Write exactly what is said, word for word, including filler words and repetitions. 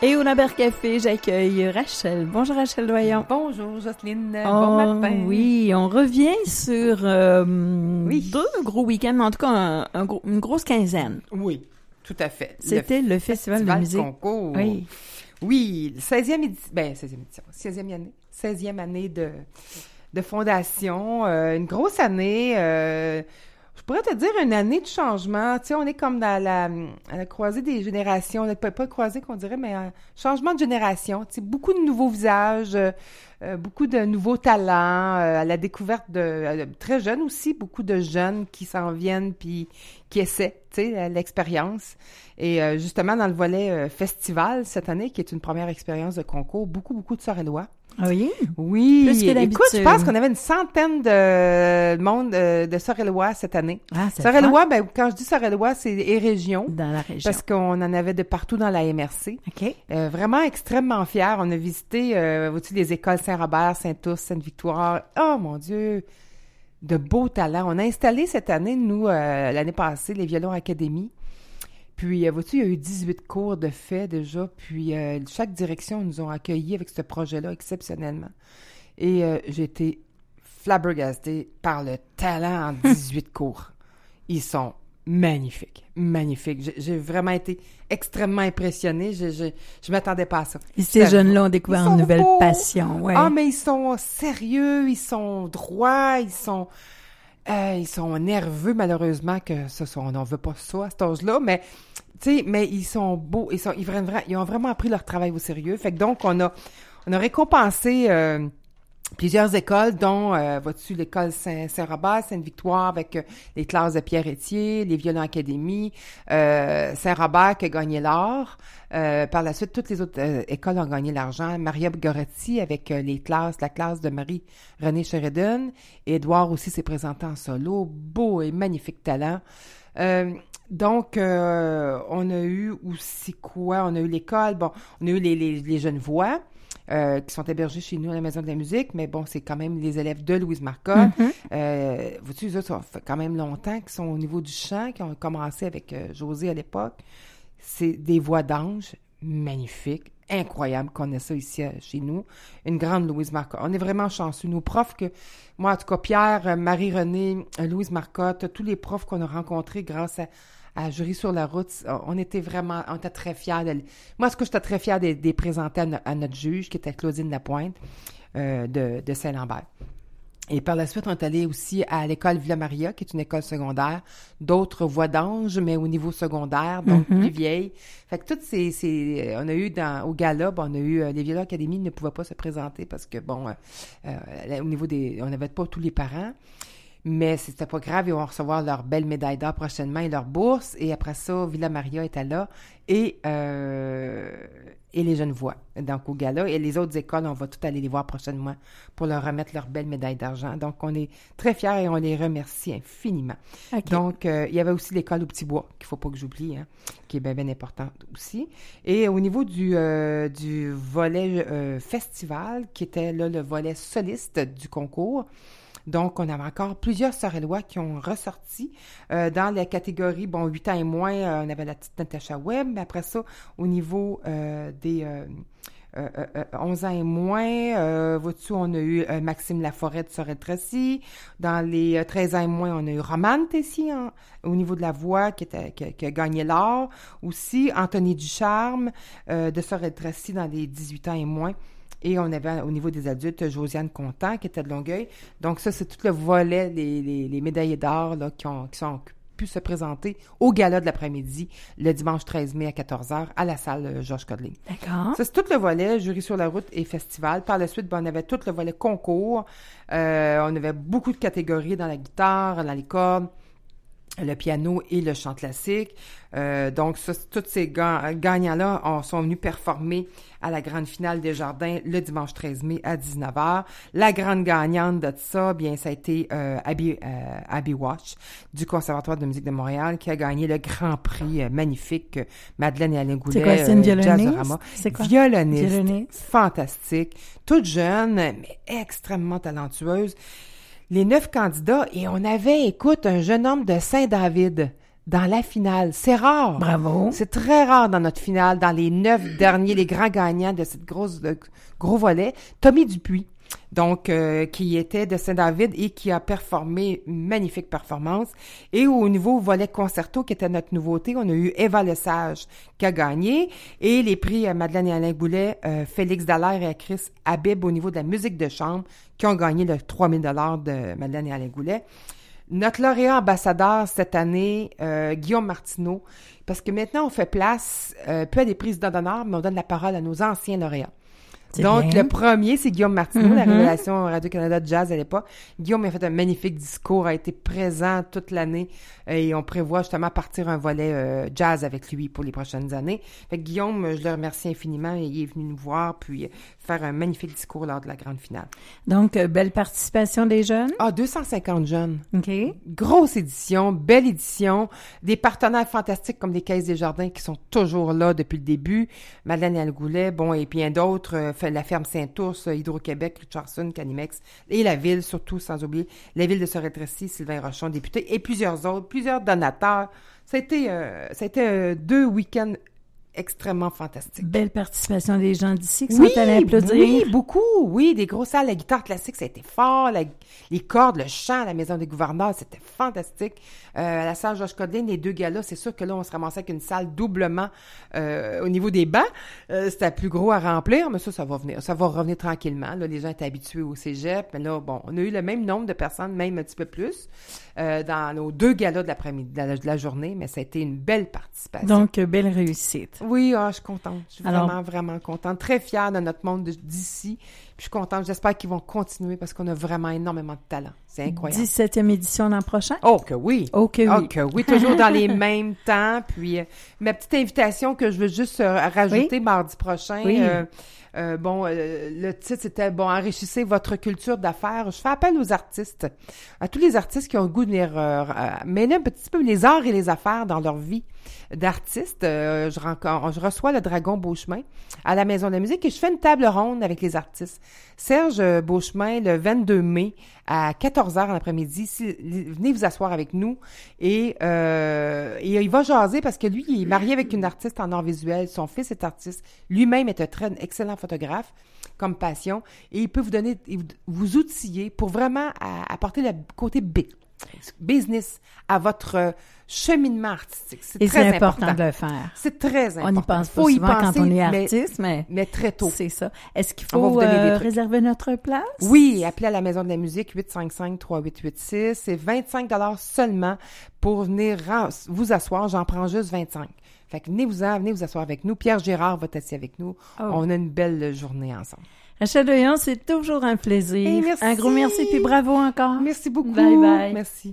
Et au Naber Café, j'accueille Rachel. Bonjour Rachel Doyon. Bonjour Jocelyne, oh, bon matin. Oui, on revient sur euh, oui. deux gros week-ends, mais en tout cas un, un gros, une grosse quinzaine. Oui, tout à fait. C'était le, le Festival, Festival de musique. Concours. Oui. Oui, seizième édition, ben seizième édition, seizième année, seizième année de, de fondation, euh, une grosse année, euh, je pourrais te dire une année de changement. Tu sais, on est comme dans la, à la croisée des générations. Pas, pas croisée qu'on dirait, mais un changement de génération. Tu sais, beaucoup de nouveaux visages, euh, beaucoup de nouveaux talents, euh, à la découverte de euh, très jeunes aussi, beaucoup de jeunes qui s'en viennent puis qui essaient, tu sais, l'expérience. Et euh, justement, dans le volet euh, festival cette année, qui est une première expérience de concours, beaucoup, beaucoup de Sorellois. Ah oui? Oui. Plus que d'habitude. Écoute, je pense qu'on avait une centaine de monde euh, de Sorellois cette année. Ah, c'est Sorellois, ben, quand je dis Sorellois, c'est et région. Dans la région. Parce qu'on en avait de partout dans la M R C. OK. Euh, vraiment extrêmement fiers. On a visité, euh, vois-tu, les écoles Saint-Robert, Saint-Ours, Sainte-Victoire. Oh, mon Dieu! De beaux talents. On a installé cette année, nous, euh, l'année passée, les Violons Académie. Puis, euh, vois-tu, il y a eu dix-huit cours de fait déjà. Puis, euh, chaque direction nous ont accueillis avec ce projet-là exceptionnellement. Et euh, j'ai été flabbergastée par le talent en dix-huit cours. Ils sont magnifiques, magnifiques. J'ai, j'ai vraiment été extrêmement impressionnée. Je, je, je m'attendais pas à ça. Et ces jeunes-là ont découvert une nouvelle beaux. passion. Ouais. Ah, mais ils sont sérieux, ils sont droits, ils sont... Euh, ils sont nerveux, malheureusement, que ce soit, on n'en veut pas ça à cet âge-là, mais, tu sais, mais ils sont beaux, ils sont, ils, vraiment, ils ont vraiment pris leur travail au sérieux. Fait que donc, on a, on a récompensé, euh, plusieurs écoles, dont, euh, vois-tu, l'école Saint- Saint-Robert, Sainte-Victoire, avec euh, les classes de Pierre Étier, les Violons Académie, euh, Saint-Robert qui a gagné l'or. Euh, par la suite, toutes les autres euh, écoles ont gagné l'argent. Maria Goretti avec euh, les classes, la classe de Marie-Renée Sheridan. Et Édouard aussi s'est présenté en solo. Beau et magnifique talent. Euh, donc, euh, on a eu aussi quoi? On a eu l'école, bon, on a eu les, les, les jeunes voix. Euh, qui sont hébergés chez nous à la Maison de la musique, mais bon, c'est quand même les élèves de Louise Marcotte. Mm-hmm. Euh, vois-tu, eux autres, ça fait quand même longtemps qu'ils sont au niveau du chant, qui ont commencé avec euh, José à l'époque. C'est des voix d'ange magnifiques, incroyables qu'on ait ça ici euh, chez nous. Une grande Louise Marcotte. On est vraiment chanceux. Nos profs que, moi en tout cas, Pierre, Marie-Renée, Louise Marcotte, tous les profs qu'on a rencontrés grâce à à Jury sur la route, on était vraiment, on était très fiers. De, moi, ce que j'étais très fière de, de les présenter à, no, à notre juge, qui était Claudine Lapointe, euh, de, de Saint-Lambert. Et par la suite, on est allé aussi à l'école Villa Maria, qui est une école secondaire, d'autres voix d'ange, mais au niveau secondaire, donc mm-hmm. plus vieille. Fait que toutes ces, ces on a eu dans, au gala, bon, on a eu, euh, les Violons Académie ne pouvaient pas se présenter parce que, bon, euh, euh, au niveau des, on n'avait pas tous les parents. Mais c'était pas grave, ils vont recevoir leur belle médaille d'or prochainement et leur bourse. Et après ça, Villa Maria était là et, euh, et les jeunes voix, donc au gala. Et les autres écoles, on va tout aller les voir prochainement pour leur remettre leur belle médaille d'argent. Donc, on est très fiers et on les remercie infiniment. Okay. Donc, euh, il y avait aussi l'école au Petit-Bois, qu'il faut pas que j'oublie, hein, qui est bien, bien importante aussi. Et au niveau du, euh, du volet euh, festival, qui était là le volet soliste du concours, donc, on avait encore plusieurs Sorellois qui ont ressorti euh, dans la catégorie, bon, huit ans et moins, euh, on avait la petite Natacha Webb, mais après ça, au niveau euh, des euh, euh, euh, onze ans et moins, euh, vois-tu, on a eu euh, Maxime Laforêt de Sorel-Tracy. Dans les euh, treize ans et moins, on a eu Romane Tessier hein, au niveau de la voix qui, était, qui, qui a gagné l'or. Aussi, Anthony Ducharme euh, de Sorel-Tracy dans les dix-huit ans et moins. Et on avait, au niveau des adultes, Josiane Contant, qui était de Longueuil. Donc, ça, c'est tout le volet, les, les, les médaillés d'or là, qui, ont, qui sont pu se présenter au gala de l'après-midi, le dimanche treize mai à quatorze heures, à la salle Georges Codling. D'accord. Ça, c'est tout le volet, Jury sur la route et festival. Par la suite, ben, on avait tout le volet concours. Euh, on avait beaucoup de catégories dans la guitare, dans les cordes, le piano et le chant classique. Euh, donc, ça, tous ces ga- gagnants-là ont, sont venus performer à la grande finale des Jardins le dimanche treize mai à dix-neuf heures. La grande gagnante de ça, bien, ça a été euh, Abby, euh, Abby Watch du Conservatoire de musique de Montréal qui a gagné le grand prix euh, magnifique euh, Madeleine et Alain Goulet. C'est quoi, c'est une violoniste? Jazzorama. C'est quoi? Violoniste, violoniste, fantastique, toute jeune, mais extrêmement talentueuse. Les neuf candidats, et on avait, écoute, un jeune homme de Saint-David, dans la finale. C'est rare. Bravo. C'est très rare dans notre finale, dans les neuf derniers, les grands gagnants de cette grosse, de, gros volet. Tommy Dupuis, donc, euh, qui était de Saint-David et qui a performé une magnifique performance. Et au niveau volet concerto, qui était notre nouveauté, on a eu Eva Lesage qui a gagné. Et les prix à Madeleine et Alain Goulet, euh, Félix Dallaire et à Chris Habib au niveau de la musique de chambre, qui ont gagné le trois mille dollars de Madeleine et Alain Goulet. Notre lauréat ambassadeur cette année, euh, Guillaume Martineau, parce que maintenant on fait place, euh, peu à des présidents d'honneur, mais on donne la parole à nos anciens lauréats. C'est Donc, bien. le premier, c'est Guillaume Martineau, Mm-hmm. la révélation Radio-Canada de jazz à l'époque. Guillaume a fait un magnifique discours, a été présent toute l'année et on prévoit justement partir un volet euh, jazz avec lui pour les prochaines années. Fait que Guillaume, je le remercie infiniment et il est venu nous voir puis faire un magnifique discours lors de la grande finale. Donc, euh, belle participation des jeunes. Ah, deux cent cinquante jeunes. OK. Grosse édition, belle édition, des partenaires fantastiques comme les Caisses des Jardins qui sont toujours là depuis le début, Madeleine et Alain Goulet, bon, et bien d'autres, euh, la ferme Saint-Ours, Hydro-Québec, Richardson, Canimex, et la ville, surtout, sans oublier, la ville de Sorel-Tracy, Sylvain Rochon, député, et plusieurs autres, plusieurs donateurs. Ça a été, euh, ça a été euh, deux week-ends extrêmement fantastique. Belle participation des gens d'ici qui Oui, sont allés applaudir. oui, beaucoup, oui, des grosses salles, la guitare classique, ça a été fort, la- les cordes, le chant à la Maison des gouverneurs, c'était fantastique. Euh, à la salle Georges Codelin, les deux galas, c'est sûr que là, on se ramassait avec une salle doublement euh, au niveau des bancs. Euh, c'était plus gros à remplir, mais ça, ça va venir, ça va revenir tranquillement. Là, les gens étaient habitués au cégep, mais là, bon, on a eu le même nombre de personnes, même un petit peu plus, euh, dans nos deux galas de l'après-midi, de la, de la journée, mais ça a été une belle participation. Donc, euh, belle réussite. Oui, ah, je suis contente. Je suis Alors- vraiment, vraiment contente. Très fière de notre monde de- d'ici. Puis je suis contente. J'espère qu'ils vont continuer parce qu'on a vraiment énormément de talent. C'est incroyable. dix-septième édition l'an prochain. Oh, que oui. Oh que Oh, oui. que oui. Toujours dans les mêmes temps. Puis, euh, ma petite invitation que je veux juste euh, rajouter mardi prochain. Oui. euh, euh, bon, euh, le titre, c'était, bon, enrichissez votre culture d'affaires. Je fais appel aux artistes, à tous les artistes qui ont le goût de venir euh, euh, mêler un petit peu les arts et les affaires dans leur vie d'artiste. Euh, je, rencontre, je reçois le Dragon Beauchemin à la Maison de la musique et je fais une table ronde avec les artistes. Serge Beauchemin, le vingt-deux mai, à quatorze heures en après-midi, si, venez vous asseoir avec nous et, euh, et il va jaser parce que lui, il est marié avec une artiste en art visuel. Son fils est artiste. Lui-même est un très excellent photographe comme passion et il peut vous donner, vous outiller pour vraiment à, apporter le côté B, business à votre euh, cheminement artistique. C'est Et très c'est important, important. de le faire. C'est très important. On n'y pense pas Faut y souvent penser, quand on est mais- artiste, mais, mais très tôt. c'est ça. Est-ce qu'il On va faut vous donner des euh, trucs. réserver notre place? Oui, appelez à la Maison de la musique huit cinq cinq, trois huit huit six. C'est vingt-cinq dollars seulement pour venir ren- vous asseoir. J'en prends juste vingt-cinq. Fait que venez-vous-en, venez vous asseoir avec nous. Pierre Gérard va être assis avec nous. Oh. On a une belle journée ensemble. Rachel Doyon, c'est toujours un plaisir. Et merci. Un gros merci, puis bravo encore. Merci beaucoup. Bye bye. Merci.